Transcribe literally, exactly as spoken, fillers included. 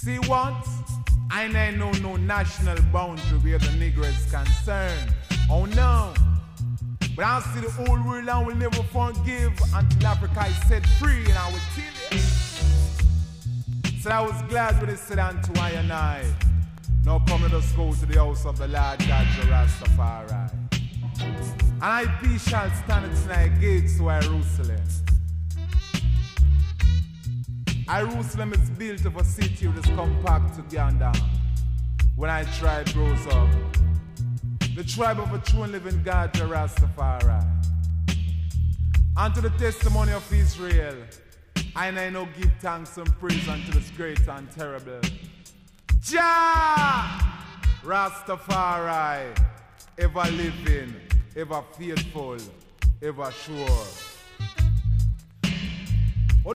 See what? I know no national boundary where the Negro is concerned. Oh no. But I'll see the whole world and will never forgive until Africa is set free, and I will tell you. So I was glad when they said unto I and I, now come let us go to the house of the Lord God Rastafari. And I peace shall stand at thy gates to Jerusalem. Jerusalem is built of a city that is compact together. When I tribe grows up, the tribe of a true and living God, the Rastafari. And to the testimony of Israel, I and I now give thanks and praise unto this great and terrible Jah Rastafari, ever living, ever faithful, ever sure.